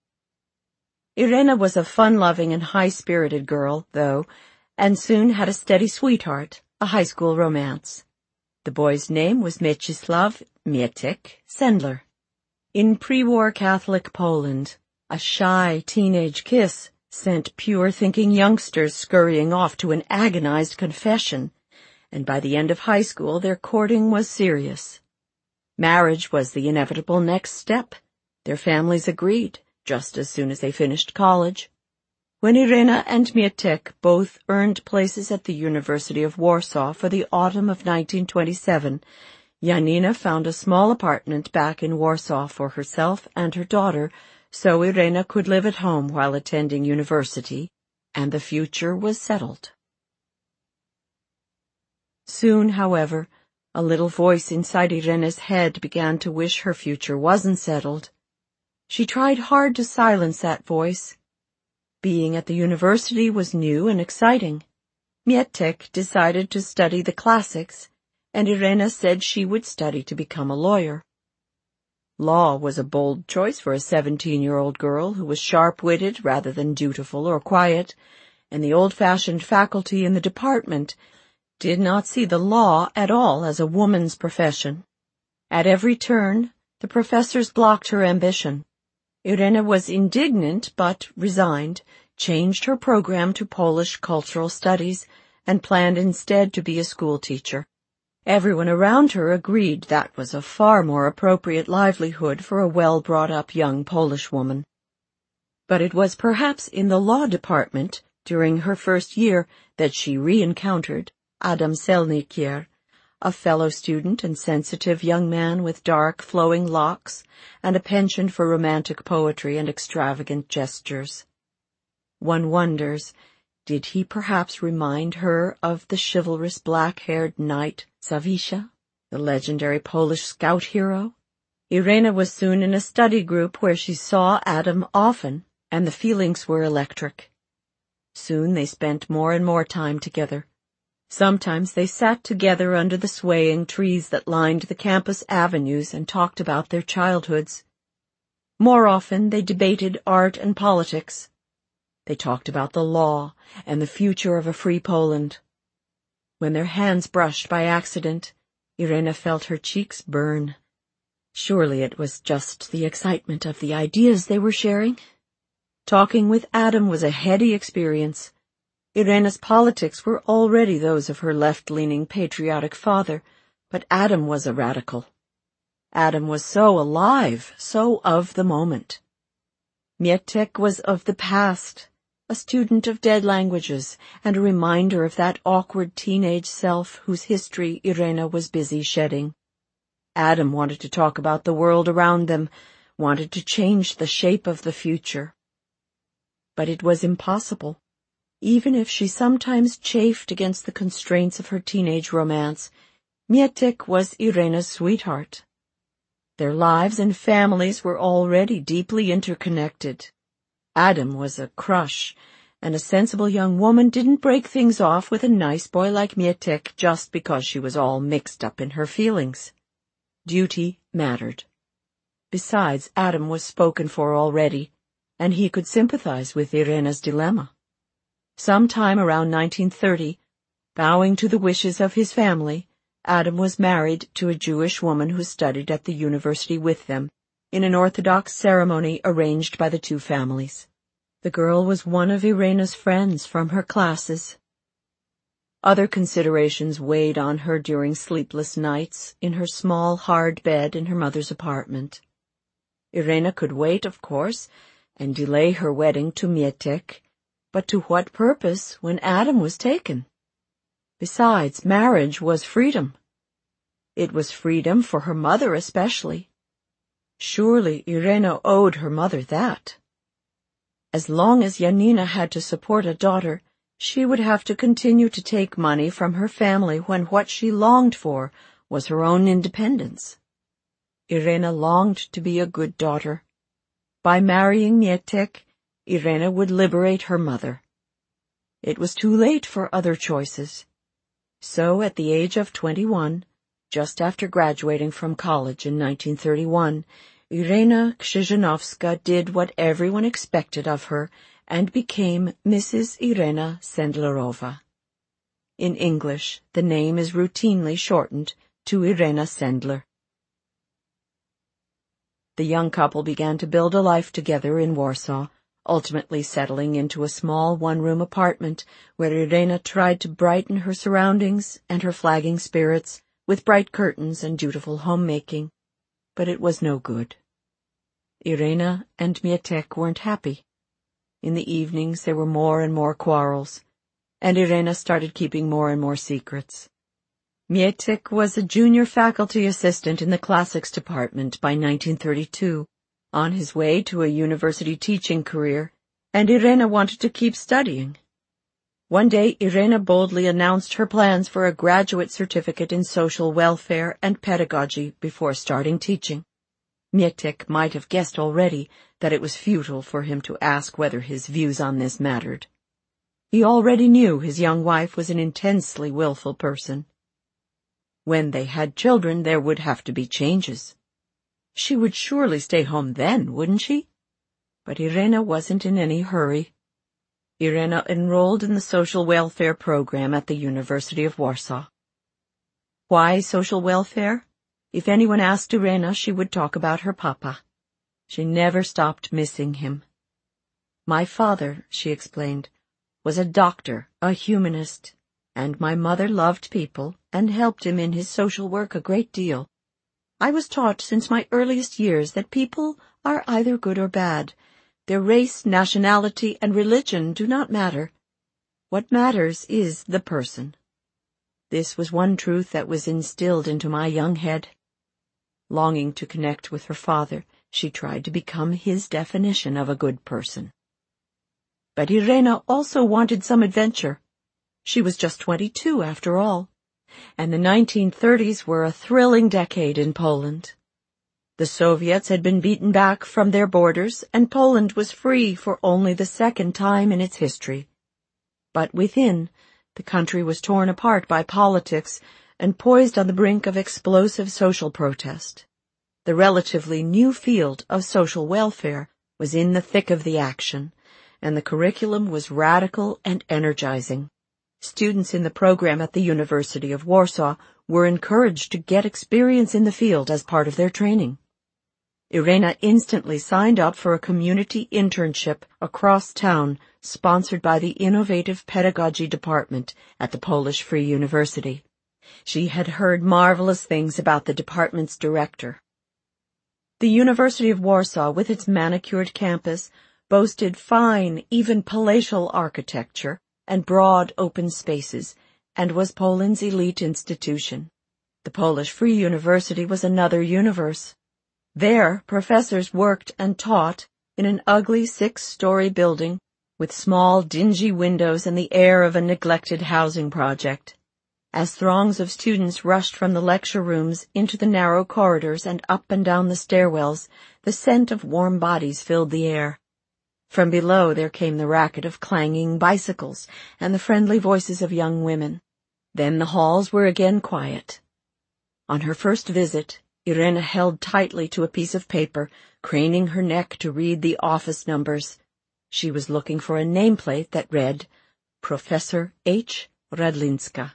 Speaker 3: Irena was a fun-loving and high-spirited girl, though, and soon had a steady sweetheart, a high school romance. The boy's name was Mieczysław Mietek Sendler. In pre-war Catholic Poland, a shy teenage kiss sent pure-thinking youngsters scurrying off to an agonized confession, and by the end of high school their courting was serious. Marriage was the inevitable next step. Their families agreed, just as soon as they finished college. When Irena and Mietek both earned places at the University of Warsaw for the autumn of nineteen twenty-seven, Janina found a small apartment back in Warsaw for herself and her daughter, so Irena could live at home while attending university, and the future was settled. Soon, however, a little voice inside Irena's head began to wish her future wasn't settled. She tried hard to silence that voice. Being at the university was new and exciting. Mietek decided to study the classics, and Irena said she would study to become a lawyer. Law was a bold choice for a seventeen-year-old girl who was sharp-witted rather than dutiful or quiet, and the old-fashioned faculty in the department did not see the law at all as a woman's profession. At every turn, the professors blocked her ambition. Irena was indignant but resigned, changed her program to Polish cultural studies, and planned instead to be a schoolteacher. Everyone around her agreed that was a far more appropriate livelihood for a well-brought-up young Polish woman. But it was perhaps in the law department, during her first year, that she re-encountered Adam Selnikier, a fellow student and sensitive young man with dark, flowing locks and a penchant for romantic poetry and extravagant gestures. One wonders, did he perhaps remind her of the chivalrous black-haired knight Zawisza, the legendary Polish scout hero? Irena was soon in a study group where she saw Adam often, and the feelings were electric. Soon they spent more and more time together. Sometimes they sat together under the swaying trees that lined the campus avenues and talked about their childhoods. More often they debated art and politics. They talked about the law and the future of a free Poland. When their hands brushed by accident, Irena felt her cheeks burn. Surely it was just the excitement of the ideas they were sharing. Talking with Adam was a heady experience. Irena's politics were already those of her left-leaning patriotic father, but Adam was a radical. Adam was so alive, so of the moment. Mietek was of the past, a student of dead languages, and a reminder of that awkward teenage self whose history Irena was busy shedding. Adam wanted to talk about the world around them, wanted to change the shape of the future. But it was impossible. Even if she sometimes chafed against the constraints of her teenage romance, Mietek was Irena's sweetheart. Their lives and families were already deeply interconnected. Adam was a crush, and a sensible young woman didn't break things off with a nice boy like Mietek just because she was all mixed up in her feelings. Duty mattered. Besides, Adam was spoken for already, and he could sympathize with Irena's dilemma. Sometime around nineteen thirty, bowing to the wishes of his family, Adam was married to a Jewish woman who studied at the university with them, in an Orthodox ceremony arranged by the two families. The girl was one of Irena's friends from her classes. Other considerations weighed on her during sleepless nights in her small, hard bed in her mother's apartment. Irena could wait, of course, and delay her wedding to Mietek, but to what purpose when Adam was taken? Besides, marriage was freedom. It was freedom for her mother especially. Surely Irena owed her mother that. As long as Janina had to support a daughter, she would have to continue to take money from her family when what she longed for was her own independence. Irena longed to be a good daughter. By marrying Mietek, Irena would liberate her mother. It was too late for other choices. So at the age of twenty-one, just after graduating from college in nineteen thirty-one, Irena Krzyżanowska did what everyone expected of her and became Missus Irena Sendlerova. In English, the name is routinely shortened to Irena Sendler. The young couple began to build a life together in Warsaw, ultimately settling into a small one-room apartment where Irena tried to brighten her surroundings and her flagging spirits with bright curtains and dutiful homemaking. But it was no good. Irena and Mietek weren't happy. In the evenings there were more and more quarrels, and Irena started keeping more and more secrets. Mietek was a junior faculty assistant in the classics department by nineteen thirty-two, on his way to a university teaching career, and Irena wanted to keep studying. One day Irena boldly announced her plans for a graduate certificate in social welfare and pedagogy before starting teaching. Mietek might have guessed already that it was futile for him to ask whether his views on this mattered. He already knew his young wife was an intensely willful person. When they had children, there would have to be changes. She would surely stay home then, wouldn't she? But Irena wasn't in any hurry. Irena enrolled in the social welfare program at the University of Warsaw. Why social welfare? If anyone asked Irena, she would talk about her papa. She never stopped missing him. My father, she explained, was a doctor, a humanist, and my mother loved people and helped him in his social work a great deal. I was taught since my earliest years that people are either good or bad. Their race, nationality, and religion do not matter. What matters is the person. This was one truth that was instilled into my young head. Longing to connect with her father, she tried to become his definition of a good person. But Irena also wanted some adventure. She was just twenty-two after all, and the nineteen thirties were a thrilling decade in Poland. The Soviets had been beaten back from their borders, and Poland was free for only the second time in its history. But within, the country was torn apart by politics and poised on the brink of explosive social protest. The relatively new field of social welfare was in the thick of the action, and the curriculum was radical and energizing. Students in the program at the University of Warsaw were encouraged to get experience in the field as part of their training. Irena instantly signed up for a community internship across town sponsored by the Innovative Pedagogy Department at the Polish Free University. She had heard marvelous things about the department's director. The University of Warsaw, with its manicured campus, boasted fine, even palatial architecture and broad open spaces, and was Poland's elite institution. The Polish Free University was another universe. There, professors worked and taught in an ugly six-story building with small, dingy windows and the air of a neglected housing project. As throngs of students rushed from the lecture rooms into the narrow corridors and up and down the stairwells, the scent of warm bodies filled the air. From below there came the racket of clanging bicycles and the friendly voices of young women. Then the halls were again quiet. On her first visit, Irena held tightly to a piece of paper, craning her neck to read the office numbers. She was looking for a nameplate that read, Professor H. Radlinska.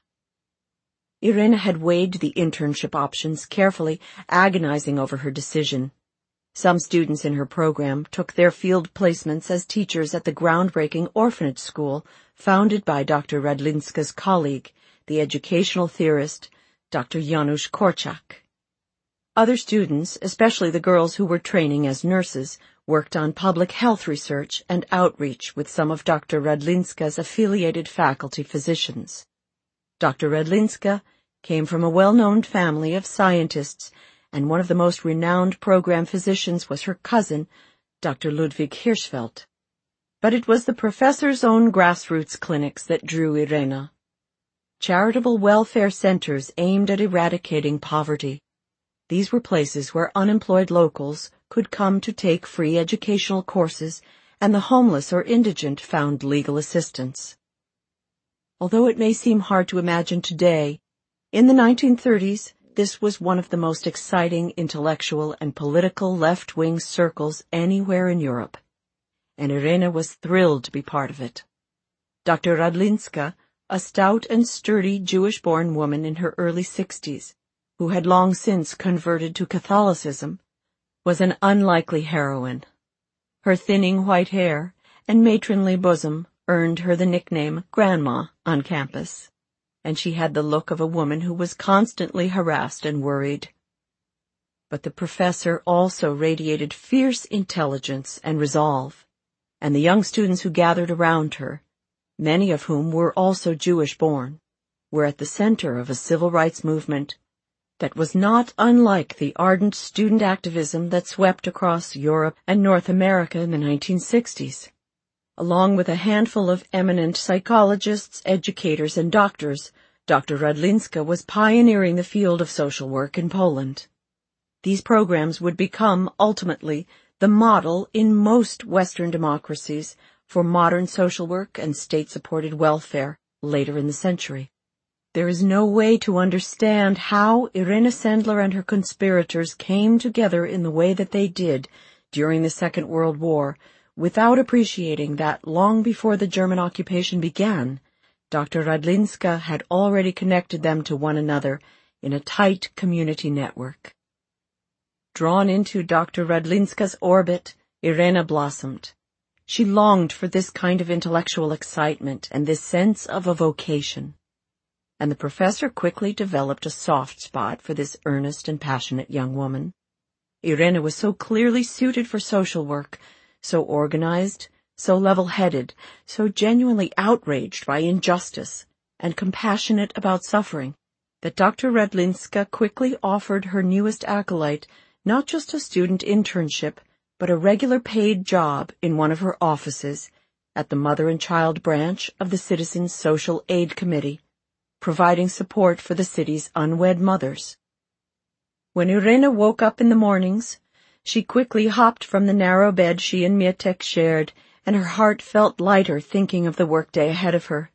Speaker 3: Irena had weighed the internship options carefully, agonizing over her decision. Some students in her program took their field placements as teachers at the groundbreaking orphanage school founded by Doctor Radlinska's colleague, the educational theorist, Doctor Janusz Korczak. Other students, especially the girls who were training as nurses, worked on public health research and outreach with some of Doctor Radlinska's affiliated faculty physicians. Doctor Radlinska came from a well-known family of scientists, and one of the most renowned program physicians was her cousin, Doctor Ludwig Hirschfeld. But it was the professor's own grassroots clinics that drew Irena. Charitable welfare centers aimed at eradicating poverty. These were places where unemployed locals could come to take free educational courses, and the homeless or indigent found legal assistance. Although it may seem hard to imagine today, in the nineteen thirties, this was one of the most exciting intellectual and political left-wing circles anywhere in Europe, and Irena was thrilled to be part of it. Doctor Radlinska, a stout and sturdy Jewish-born woman in her early sixties, who had long since converted to Catholicism, was an unlikely heroine. Her thinning white hair and matronly bosom earned her the nickname Grandma on campus, and she had the look of a woman who was constantly harassed and worried. But the professor also radiated fierce intelligence and resolve, and the young students who gathered around her, many of whom were also Jewish-born, were at the center of a civil rights movement that was not unlike the ardent student activism that swept across Europe and North America in the nineteen sixties. Along with a handful of eminent psychologists, educators, and doctors, Doctor Radlinska was pioneering the field of social work in Poland. These programs would become, ultimately, the model in most Western democracies for modern social work and state-supported welfare later in the century. There is no way to understand how Irena Sendler and her conspirators came together in the way that they did during the Second World War without appreciating that long before the German occupation began, Doctor Radlinska had already connected them to one another in a tight community network. Drawn into Doctor Radlinska's orbit, Irena blossomed. She longed for this kind of intellectual excitement and this sense of a vocation. And the professor quickly developed a soft spot for this earnest and passionate young woman. Irena was so clearly suited for social work, so organized, so level-headed, so genuinely outraged by injustice, and compassionate about suffering, that Doctor Radlinska quickly offered her newest acolyte not just a student internship, but a regular paid job in one of her offices at the Mother and Child branch of the Citizens Social Aid Committee, providing support for the city's unwed mothers. When Irena woke up in the mornings, she quickly hopped from the narrow bed she and Mietek shared, and her heart felt lighter thinking of the workday ahead of her.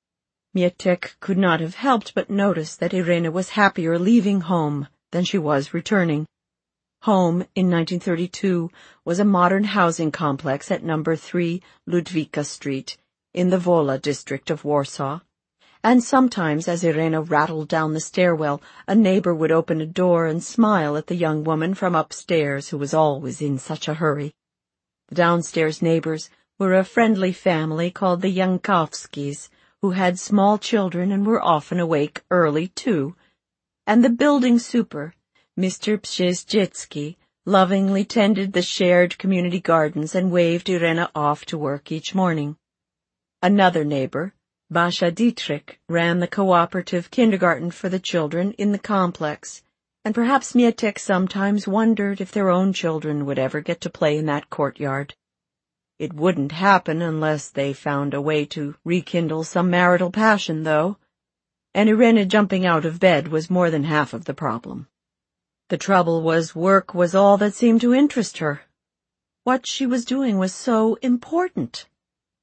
Speaker 3: Mietek could not have helped but notice that Irena was happier leaving home than she was returning. Home, in nineteen thirty-two, was a modern housing complex at number three Ludwika Street, in the Wola district of Warsaw. And sometimes, as Irena rattled down the stairwell, a neighbor would open a door and smile at the young woman from upstairs who was always in such a hurry. The downstairs neighbors were a friendly family called the Jankowskis, who had small children and were often awake early, too, and the building super, Mister Pszczyzdziecki, lovingly tended the shared community gardens and waved Irena off to work each morning. Another neighbor, Basha Dietrich, ran the cooperative kindergarten for the children in the complex, and perhaps Mietek sometimes wondered if their own children would ever get to play in that courtyard. It wouldn't happen unless they found a way to rekindle some marital passion, though, and Irena jumping out of bed was more than half of the problem. The trouble was work was all that seemed to interest her. What she was doing was so important.